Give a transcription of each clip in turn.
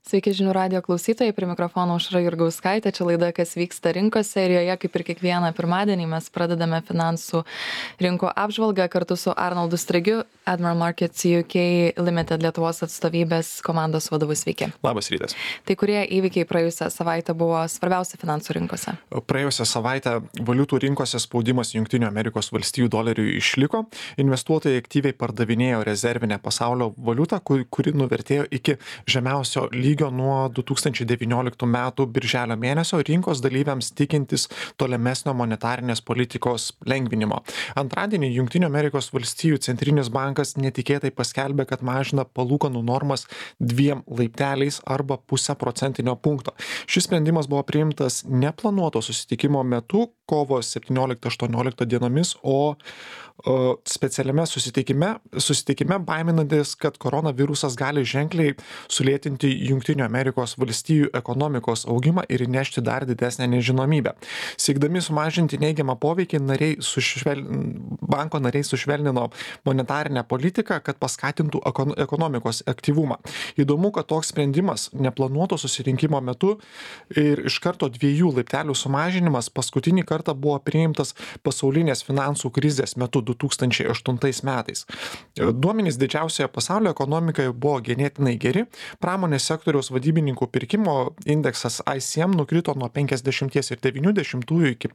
Sveiki žinių radijo klausytojai, prie mikrofono Aušra Jurgauskaitė, čia laida Kas vyksta rinkose ir joje, kaip ir kiekvieną pirmadienį, mes pradedame finansų rinkų apžvalgą kartu su Arnoldu Strigiu, Admiral Markets UK Limited Lietuvos atstovybės komandos vadovu. Sveiki. Labas rytas. Tai kurie įvykiai praėjusią savaitę buvo svarbiausia finansų rinkose? Praėjusią savaitę valiutų rinkose spaudimas Junktinių Amerikos valstijų doleriui išliko. Investuotojai aktyviai pardavinėjo rezervinę pasaulio valiutą, kuri nuvertėjo iki žemiausio lygio nuo 2019 metų birželio mėnesio, rinkos dalyviams tikintis tolimesnio monetarinės politikos lengvinimo. Antradienį Junktinių Amerikos valstijų centrinis bankas netikėtai paskelbė, kad mažina palūkanų normas 2 laipteliais arba 0,5 punkto. Šis sprendimas buvo priimtas neplanuoto susitikimo metu kovo 17-18 dienomis, o specialiame susitikime baiminantis, kad koronavirusas gali ženkliai sulėtinti Junktinių Amerikos valstijų ekonomikos augimą ir įnešti dar didesnę nežinomybę. Siekdami sumažinti neigiamą poveikį, banko nariai sušvelnino monetarinę politiką, kad paskatintų ekonomikos aktyvumą. Įdomu, kad toks sprendimas neplanuoto susirinkimo metu ir iš karto 2 laiptelių sumažinimas paskutinį kartą buvo priimtas pasaulinės finansų krizės metu 2008 metais. Duomenys didžiausioje pasaulio ekonomikoje buvo ganėtinai geri. Pramonės sektoriaus vadybininkų pirkimo indeksas ICM nukrito nuo 50,9 iki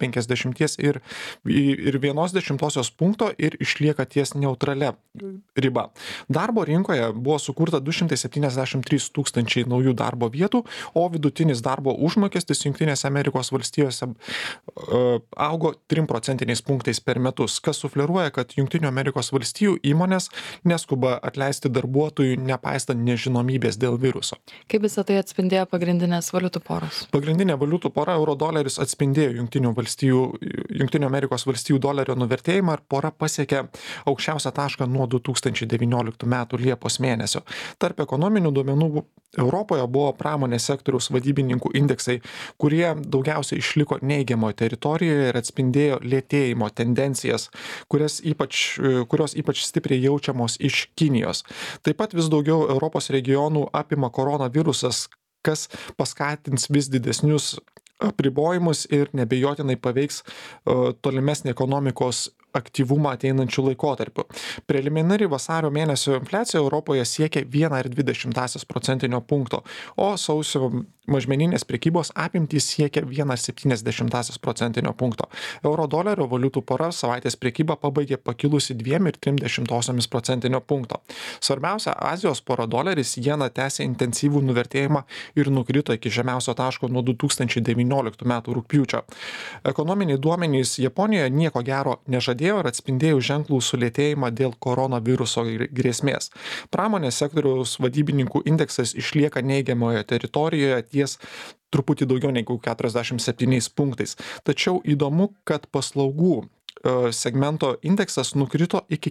50,1 punkto ir išlieka ties neutralia riba. Darbo rinkoje buvo sukurta 273 tūkstančiai naujų darbo vietų, o vidutinis darbo užmokestis Jungtinėse Amerikos valstijose augo 3 procentiniais punktais per metus, kas sufleruoja, kad Jungtinių Amerikos valstijų įmonės neskuba atleisti darbuotojų, nepaistant nežinomybės dėl viruso. Kaip visą tai atspindėjo pagrindinės valiutų poros? Pagrindinė valiutų pora euro-doleris atspindėjo Jungtinių Amerikos valstijų dolerio nuvertėjimą ir pora pasiekė aukščiausią tašką nuo 2019 metų Liepos mėnesio. Tarp ekonominių duomenų Europoje buvo pramonės sektoriaus vadybininkų indeksai, kurie daugiausiai išliko neigiamoje teritorijoje ir atspindėjo lėtėjimo tendencijas, kurios ypač stipriai jaučiamos iš Kinijos. Taip pat vis daugiau Europos regionų apima koronavirusas, kas paskatins vis didesnius apribojimus ir nebejotinai paveiks tolimesnį ekonomikos aktyvumą ateinančių laikotarpių. Preliminari vasario mėnesio infliacija Europoje siekia 1,2 procentinio punkto, o sausio mažmeninės prekybos apimtys siekia 1,7 procentinio punkto. Euro-dolerio valiutų pora savaitės prekybą pabaigė pakilusi 2,3 procentinio punkto. Svarbiausia, Azijos pora doleris jena tęsė intensyvų nuvertėjimą ir nukrito iki žemiausio taško nuo 2019 metų rugpjūčio. Ekonominiai duomenys Japonijoje nieko gero nežadėjo ir atspindėjo ženklų sulėtėjimą dėl koronaviruso grėsmės. Pramonės sektoriaus vadybininkų indeksas išlieka neigiamoje teritorijoje ties truputį daugiau negu 47 punktais. Tačiau įdomu, kad paslaugų segmento indeksas nukrito iki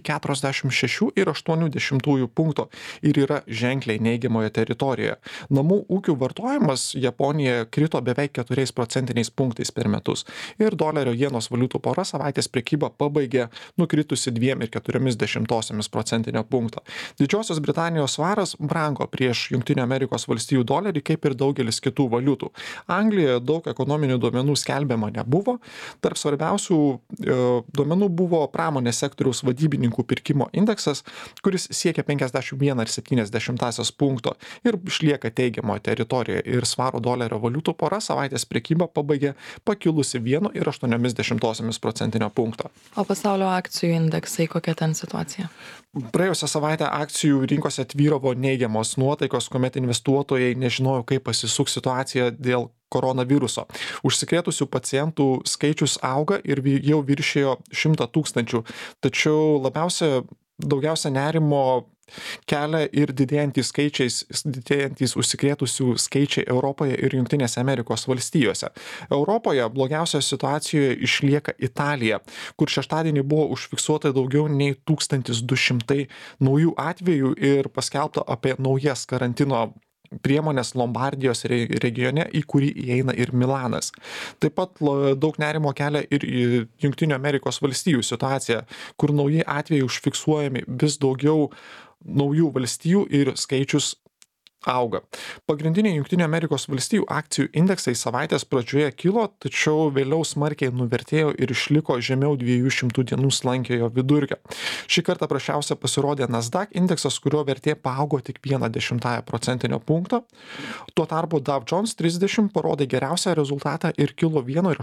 46,8 punkto ir yra ženkliai neigiamoje teritorijoje. Namų ūkių vartojimas Japonijoje krito beveik 4 procentiniais punktais per metus ir dolerio jenos valiutų pora savaitės prekybą pabaigė nukritusi 2,4 procentinio punkto. Didžiosios Britanijos svaras brango prieš Jungtinių Amerikos valstijų dolerį, kaip ir daugelis kitų valiutų. Anglijoje daug ekonominių duomenų skelbiama nebuvo. Tarp svarbiausių duomenų buvo pramonės sektoriaus vadybininkų pirkimo indeksas, kuris siekia 51,7 punkto ir išlieka teigiamoje teritorijoje ir svaro dolerio valiutų pora savaitės prekybą pabaigė pakilusi 1,8 procentinio punkto. O pasaulio akcijų indeksai, kokia ten situacija? Praėjusią savaitę akcijų rinkose tvyravo neigiamos nuotaikos, kuomet investuotojai nežinojo, kaip pasisuks situacija dėl koronaviruso. Užsikrėtusių pacientų skaičius auga ir jau viršijo 100 tūkstančių, tačiau daugiausia nerimo kelia ir didėjantys užsikrėtusių skaičiai Europoje ir Jungtinėse Amerikos valstijose. Europoje blogiausioje situacijoje išlieka Italija, kur šeštadienį buvo užfiksuota daugiau nei 1200 naujų atvejų ir paskelbta apie naujas karantino priemonės Lombardijos regione, į kurį įeina ir Milanas. Taip pat daug nerimo kelia ir Jungtinių Amerikos valstijų situacija, kur nauji atvejai užfiksuojami vis daugiau naujų valstijų ir skaičius auga. Pagrindiniai Junktinių Amerikos valstijų akcijų indeksai savaitės pradžioje kilo, tačiau vėliau smarkiai nuvertėjo ir išliko žemiau 200 dienų slankiojo vidurkio. Šį kartą prasčiausia pasirodė Nasdaq indeksas, kurio vertė paaugo tik 0,1 punkto. Tuo tarpu Dow Jones 30 parodė geriausią rezultatą ir kilo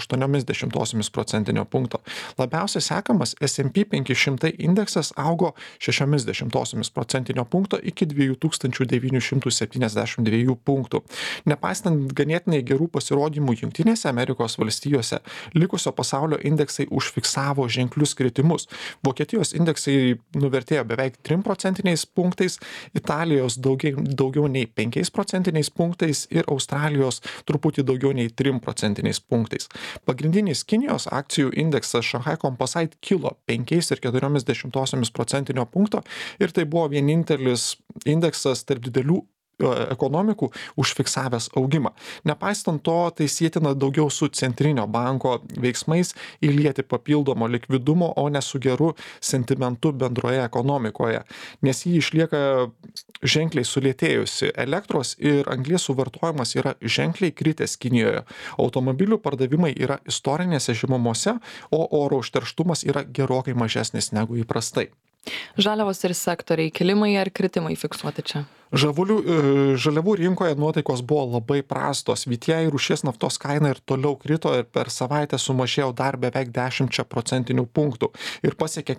1,8 punkto. Labiausiai sekamas S&P 500 indeksas augo 0,6 punkto iki 2972 punktų. Nepaisant ganėtinai gerų pasirodymų Jungtinėse Amerikos valstijose, likusio pasaulio indeksai užfiksavo ženklius kritimus. Vokietijos indeksai nuvertėjo beveik 3 procentiniais punktais, Italijos daugiau nei 5 procentiniais punktais ir Australijos truputį daugiau nei 3 procentiniais punktais. Pagrindinis Kinijos akcijų indeksas Shanghai Composite kilo 5,4 procentinio punkto ir tai buvo vienintelis indeksas tarp didelių ekonomikų užfiksavęs augimą. Nepaisant to, tai sietina daugiau su centrinio banko veiksmais įlieti papildomo likvidumo, o ne su geru sentimentu bendroje ekonomikoje, nes jį išlieka ženkliai sulėtėjusi. Elektros ir anglies suvartojimas yra ženkliai kritęs Kinijoje. Automobilių pardavimai yra istorinėse žemumose, o oro užterštumas yra gerokai mažesnis negu įprastai. Žaliavos ir sektoriai, kilimai ar kritimai fiksuoti čia? Žaliavų rinkoje nuotaikos buvo labai prastos. VTI rūšies naftos kaina ir toliau krito ir per savaitę sumažėjo dar beveik 10 procentinių punktų ir pasiekė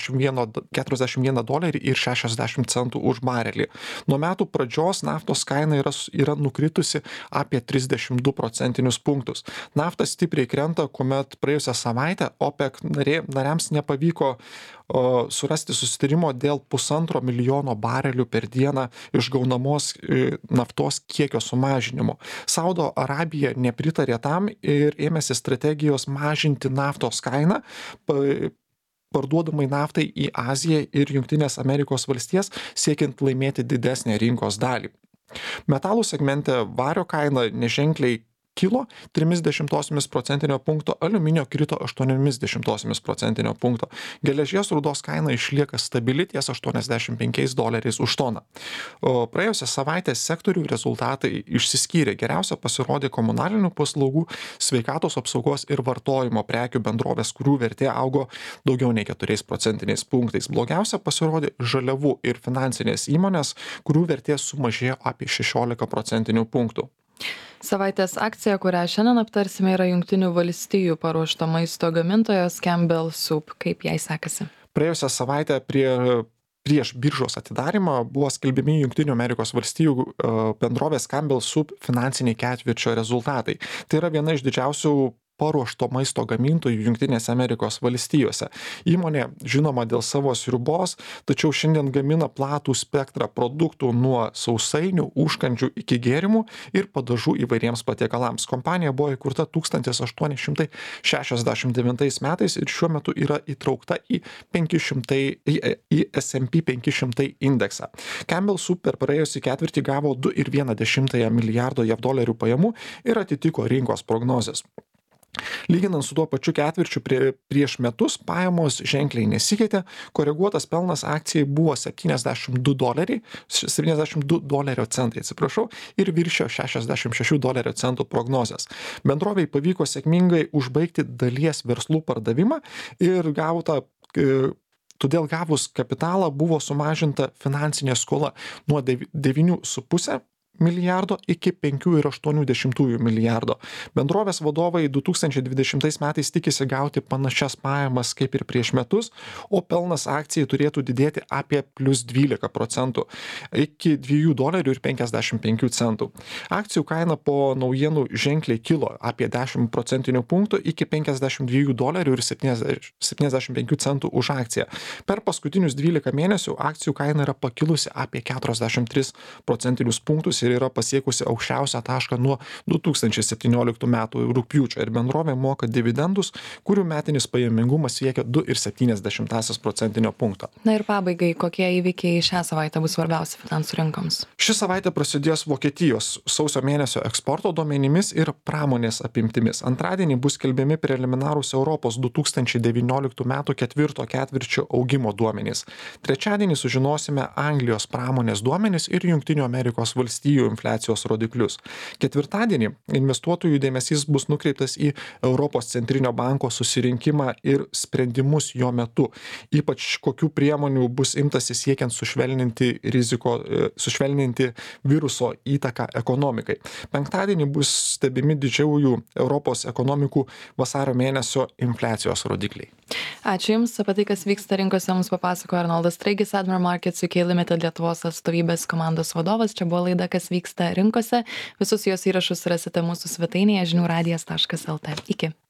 $41 ir 60 centų už barelį. Nuo metų pradžios naftos kaina yra nukritusi apie 32 procentinius punktus. Nafta stipriai krenta, kuomet praėjusią savaitę OPEC nariams nepavyko surasti susitarimo dėl 1,5 milijono barelių per dieną išgaunamos naftos kiekio sumažinimo. Saudo Arabija nepritarė tam ir ėmėsi strategijos mažinti naftos kainą, parduodamai naftai į Aziją ir Jungtinės Amerikos valstijas, siekiant laimėti didesnę rinkos dalį. Metalų segmente vario kaina neženkliai kilo 0,3 procentinio punkto, aliuminio krito 0,8 procentinio punkto. Geležies rūdos kaina išlieka stabili ties $85 už toną. Praėjusią savaitę sektorių rezultatai išsiskyrė. Geriausia pasirodė komunalinių paslaugų, sveikatos apsaugos ir vartojimo prekių bendrovės, kurių vertė augo daugiau nei 4 procentiniais punktais. Blogiausia pasirodė žaliavų ir finansinės įmonės, kurių vertė sumažėjo apie 16 procentinių punktų. Savaitės akcija, kurią šiandien aptarsime, yra Jungtinių valstijų paruošto maisto gamintojos Campbell Soup. Kaip jai sekasi? Praėjusią savaitę prieš biržos atidarymą buvo skelbiami Jungtinių Amerikos valstijų bendrovės Campbell Soup finansiniai ketvirčio rezultatai. Tai yra viena iš didžiausių paruošto maisto gamintojų Jungtinėse Amerikos valstijose. Įmonė žinoma dėl savo sriubos, tačiau šiandien gamina platų spektrą produktų nuo sausainių, užkandžių iki gėrimų ir padažų įvairiems patiekalams. Kompanija buvo įkurta 1869 metais ir šiuo metu yra įtraukta į S&P 500 indeksą. Campbell Soup per praėjusį ketvirtį gavo $2,1 milijardo JAV pajamų ir atitiko rinkos prognozes. Lyginant su tuo pačiu ketvirčiu prieš metus, pajamos ženkliai nesikeitė, koreguotas pelnas akcijai buvo $72 centai, ir viršijo $66 prognozes. Bendrovei pavyko sėkmingai užbaigti dalies verslų pardavimą ir todėl gavus kapitalą buvo sumažinta finansinė skola nuo 9,5 milijardo iki 5,8 milijardo. Bendrovės vadovai 2020 metais tikisi gauti panašias pajamas kaip ir prieš metus, o pelnas akcijai turėtų didėti apie plus 12% iki $2,55. Akcijų kaina po naujienų ženkliai kilo apie 10 procentinių punktų iki $52,75 už akciją. Per paskutinius 12 mėnesių akcijų kaina yra pakilusi apie 43 procentinius punktus ir yra pasiekusi aukščiausią tašką nuo 2017 metų rugpjūčio ir bendrovė moka dividendus, kurių metinis pajamingumas siekia 2,7% punkto. Na ir pabaigai, kokie įvykiai šią savaitę bus svarbiausi finansų rinkoms? Ši savaitė prasidės Vokietijos sausio mėnesio eksporto duomenimis ir pramonės apimtimis. Antradienį bus skelbiami preliminarūs Europos 2019 metų ketvirto ketvirčio augimo duomenys. Trečiadienį sužinosime Anglijos pramonės duomenys ir Jungtinių Amerikos valstijų infliacijos rodiklius. Ketvirtadienį investuotojų dėmesys bus nukreiptas į Europos centrinio banko susirinkimą ir sprendimus jo metu, ypač kokių priemonių bus imtasi siekiant sušvelninti viruso įtaką ekonomikai. Penktadienį bus stebimi didžiųjų Europos ekonomikų vasario mėnesio infliacijos rodikliai. Ačiū Jums. Apie tai, kas vyksta rinkose, mums papasakojo Arnoldas Straigis, Admiral Markets UK Limited Lietuvos atstovybės komandos vadovas. Čia buvo laida, kas vyksta rinkose. Visus jos įrašus rasite mūsų svetainėje žiniųradijas.lt. Iki.